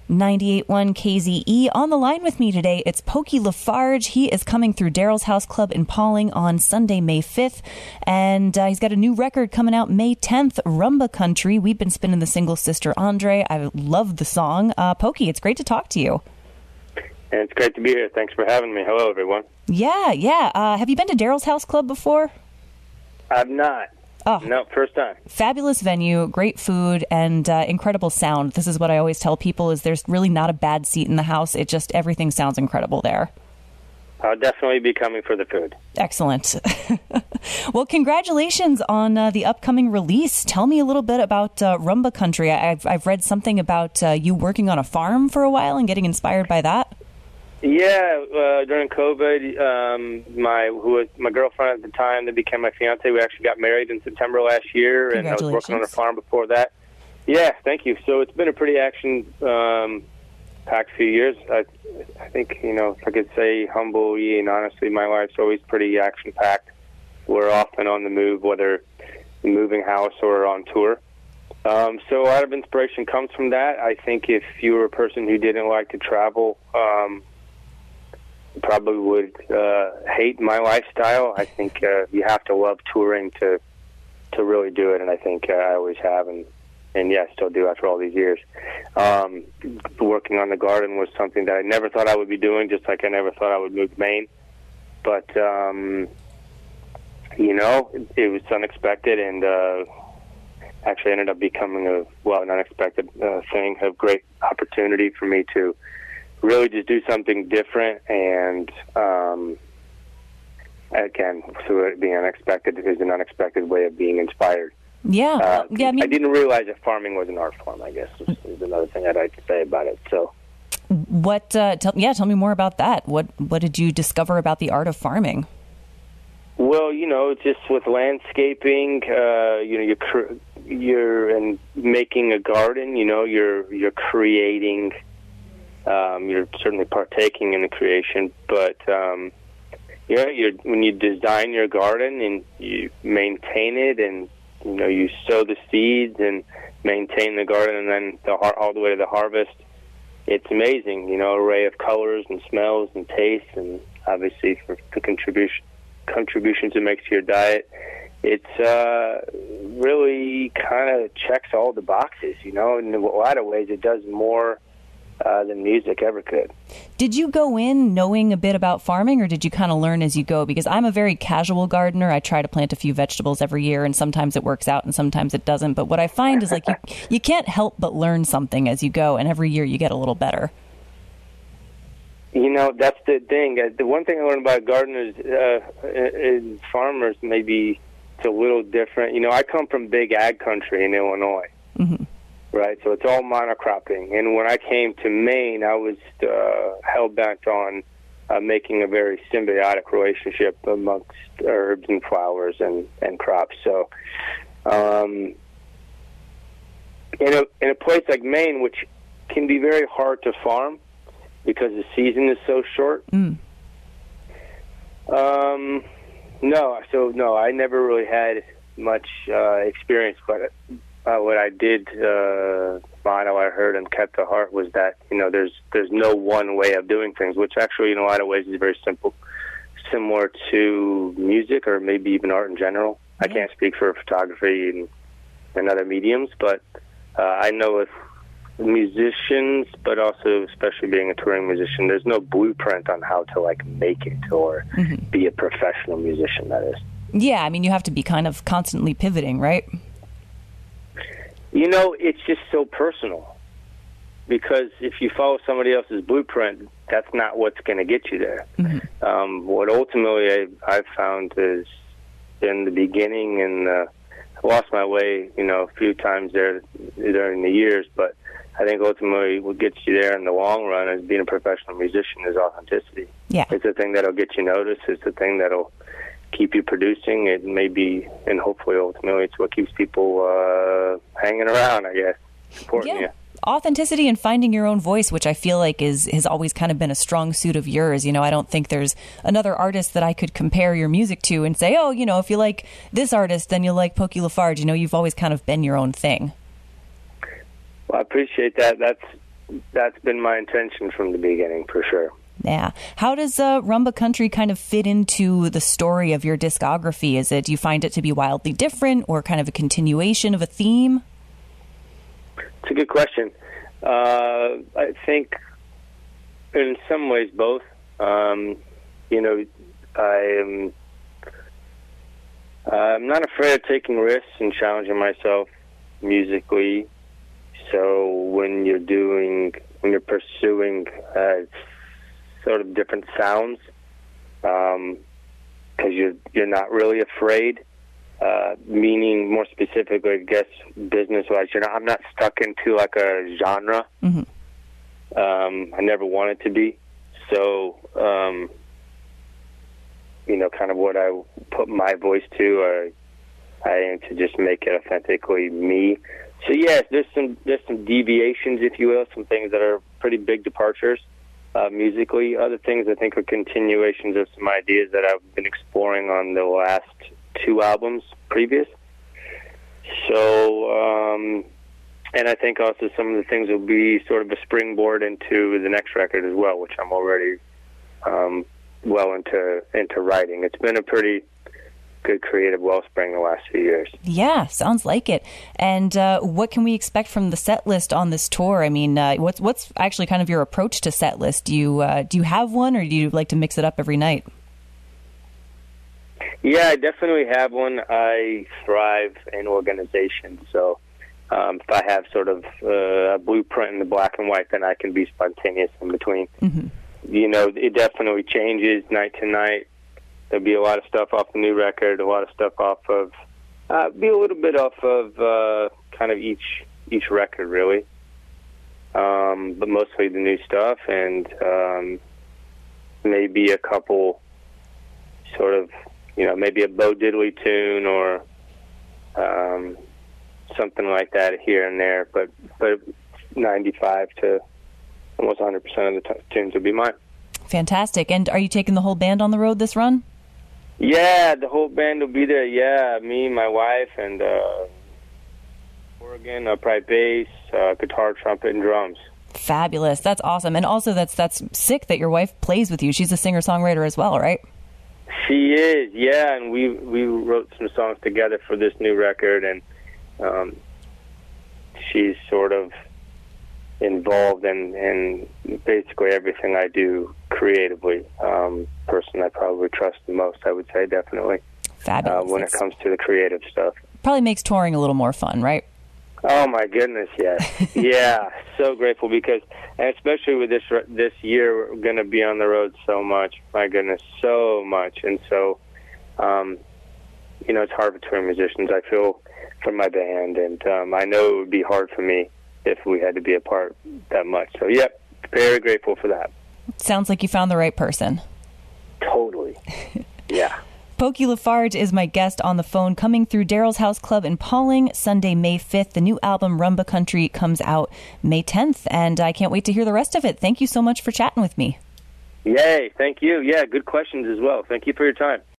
98.1 KZE. On the line with me today, it's Pokey LaFarge. He is coming through Daryl's House Club in Pawling on Sunday, May 5th. And he's got a new record coming out May 10th, Rumba Country. We've been spinning the single Sister Andre. I love the song. Pokey, it's great to talk to you. And it's great to be here. Thanks for having me. Hello, everyone. Yeah. Have you been to Daryl's House Club before? I've not. Oh, no, first time. Fabulous venue, great food, and incredible sound. This is what I always tell people, is there's really not a bad seat in the house. It just, everything sounds incredible there. I'll definitely be coming for the food. Excellent. Well, congratulations on the upcoming release. Tell me a little bit about Rumba Country. I've read something about you working on a farm for a while and getting inspired by that. Yeah, during COVID, my girlfriend at the time that became my fiance, we actually got married in September last year, and I was working on a farm before that. Yeah, thank you. So it's been a pretty action-packed few years. I think, if I could say humbly and honestly, my life's always pretty action-packed. We're often on the move, whether moving house or on tour. So a lot of inspiration comes from that. I think if you were a person who didn't like to travel, probably would hate my lifestyle. I think you have to love touring to really do it, and I think I always have, and yeah, still do after all these years. Working on the garden was something that I never thought I would be doing, just like I never thought I would move to Maine. But, it was unexpected, and actually ended up becoming an unexpected thing, a great opportunity for me to really just do something different, and again, so it being unexpected is an unexpected way of being inspired. Yeah, I didn't realize that farming was an art form, I guess, is another thing I'd like to say about it. So, tell me more about that. What did you discover about the art of farming? Well, just with landscaping, you're making a garden. You're creating. You're certainly partaking in the creation, but when you design your garden and you maintain it, and you sow the seeds and maintain the garden, and then all the way to the harvest, it's amazing. Array of colors and smells and tastes, and obviously for the contributions it makes to your diet. It's really kind of checks all the boxes. In a lot of ways, it does more than music ever could. Did you go in knowing a bit about farming, or did you kind of learn as you go? Because I'm a very casual gardener. I try to plant a few vegetables every year, and sometimes it works out and sometimes it doesn't. But what I find is you can't help but learn something as you go, and every year you get a little better. That's the thing. The one thing I learned about gardeners and farmers, maybe it's a little different. I come from big ag country in Illinois. Mm-hmm. Right, so it's all monocropping. And when I came to Maine, I was hell-bent on making a very symbiotic relationship amongst herbs and flowers and crops. So in a place like Maine, which can be very hard to farm because the season is so short, no, I never really had much experience, but what I did, motto I heard and kept to heart was that, there's no one way of doing things, which actually in a lot of ways is very simple, similar to music or maybe even art in general. Mm-hmm. I can't speak for photography and other mediums, but I know with musicians, but also especially being a touring musician, there's no blueprint on how to make it or be a professional musician, that is. Yeah, you have to be kind of constantly pivoting, right? It's just so personal, because if you follow somebody else's blueprint, that's not what's going to get you there. Mm-hmm. What ultimately I've found is in the beginning, and I lost my way, a few times there during the years, but I think ultimately what gets you there in the long run as being a professional musician is authenticity. Yeah. It's the thing that'll get you noticed. It's the thing that'll keep you producing. It may be, and hopefully ultimately it's what keeps people hanging around, I guess, supporting you. Authenticity and finding your own voice, which I feel like has always kind of been a strong suit of yours. I don't think there's another artist that I could compare your music to and say, if you like this artist, then you'll like Pokey LaFarge. You've always kind of been your own thing. Well, I appreciate that. That's that's been my intention from the beginning, for sure. Yeah. How does Rumba Country kind of fit into the story of your discography? Do you find it to be wildly different or kind of a continuation of a theme? It's a good question. I think in some ways both. I'm not afraid of taking risks and challenging myself musically. So when you're pursuing sort of different sounds, because you're not really afraid. Meaning more specifically, I guess, business-wise, I'm not stuck into like a genre. Mm-hmm. I never wanted to be. So, kind of what I put my voice to, I aim to just make it authentically me. So yes, there's some deviations, if you will, some things that are pretty big departures musically. Other things I think are continuations of some ideas that I've been exploring on the last 2 albums previous. So, and I think also some of the things will be sort of a springboard into the next record as well, which I'm already well into writing. It's been a pretty good creative wellspring the last few years. Yeah, sounds like it. And what can we expect from the set list on this tour? I mean, what's actually kind of your approach to set list? Do you have one, or do you like to mix it up every night? Yeah, I definitely have one. I thrive in organization, so if I have sort of a blueprint in the black and white, then I can be spontaneous in between. Mm-hmm. It definitely changes night to night. There'll be a lot of stuff off the new record, a lot of stuff off of, be a little bit off of kind of each record, really. But mostly the new stuff, and maybe a couple sort of, maybe a Bo Diddley tune or something like that here and there. But 95 to almost 100% of the tunes will be mine. Fantastic. And are you taking the whole band on the road this run? Yeah, the whole band will be there. Yeah, me, my wife, and organ, upright bass, guitar, trumpet, and drums. Fabulous. That's awesome. And also that's sick that your wife plays with you. She's a singer-songwriter as well, right? She is, yeah, and we wrote some songs together for this new record, and she's sort of involved in basically everything I do creatively. Person I probably trust the most, I would say, definitely. Fabulous. When it comes to the creative stuff. Probably makes touring a little more fun, right? Oh my goodness, yes. Yeah, so grateful because, and especially with this year, we're going to be on the road so much. My goodness, so much. And so, it's hard for touring musicians, I feel, for my band. And I know it would be hard for me if we had to be apart that much. So, yep, very grateful for that. Sounds like you found the right person. Totally. Yeah. Pokey LaFarge is my guest on the phone, coming through Daryl's House Club in Pawling Sunday, May 5th. The new album, Rumba Country, comes out May 10th, and I can't wait to hear the rest of it. Thank you so much for chatting with me. Yay, thank you. Yeah, good questions as well. Thank you for your time.